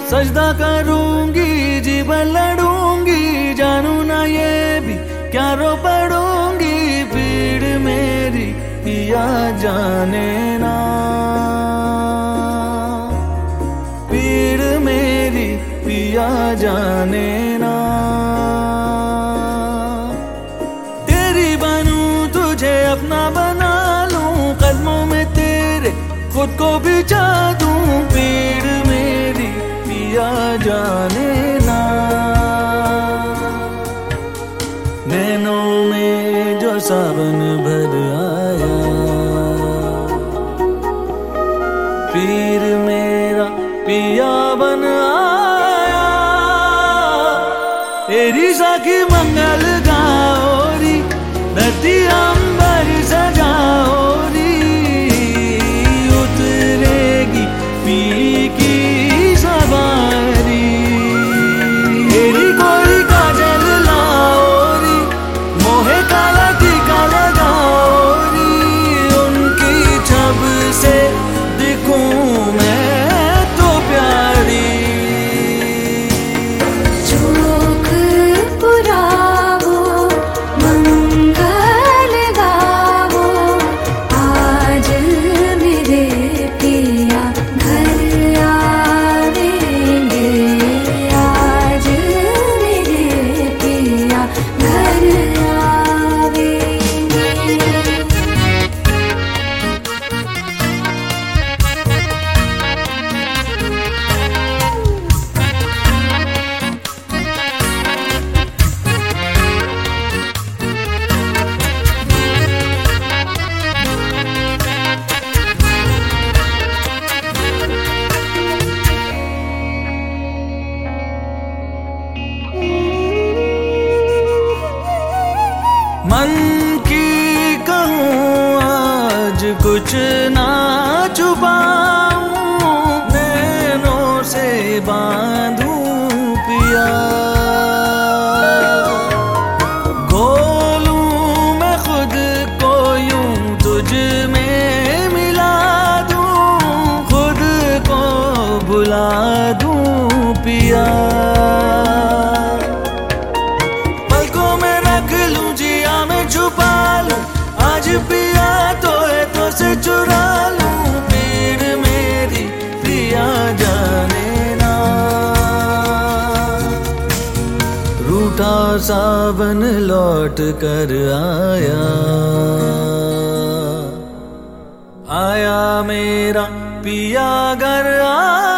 सजदा करूंगी, जीवन लड़ूंगी, जानू ना ये भी क्या रो पड़ूंगी। पीड़ मेरी पिया जाने ना, पीड़ मेरी पिया जाने ना। तेरी बनूं तुझे अपना बना लूं, कदमों में तेरे खुद को बिछा दूं। पीड़ मेरी पिया जाने ना, नैनों में जो सावन भर आया, पीर मेरा पिया बन आया। तेरी साखी मंगल गाओरी, धरती अंबर सजाओरी, उतरेगी पी की सवारी। तेरी कोई काजल लाओरी, मोहे काला टीका लगाओरी, उनकी छब से दिखूं मैं तो प्यारी। चोख पुरावो, मंगल गावो, आज मेरे पिया घर आवेंगे, आज मेरे पिया घर आवेंगे। मन की कहूँ आज कुछ ना छुपाऊं, नैनों से बांधूं पिया। खोलूं मैं खुद को यूं तुझ में मिला दूं, खुद को बुला दूं पिया। छुपा लूं आज पिया तो है तो से चुरा लूं। पीड़ मेरी पिया जाने ना, रूठा सावन लौट कर आया, आया मेरा पिया घर आया।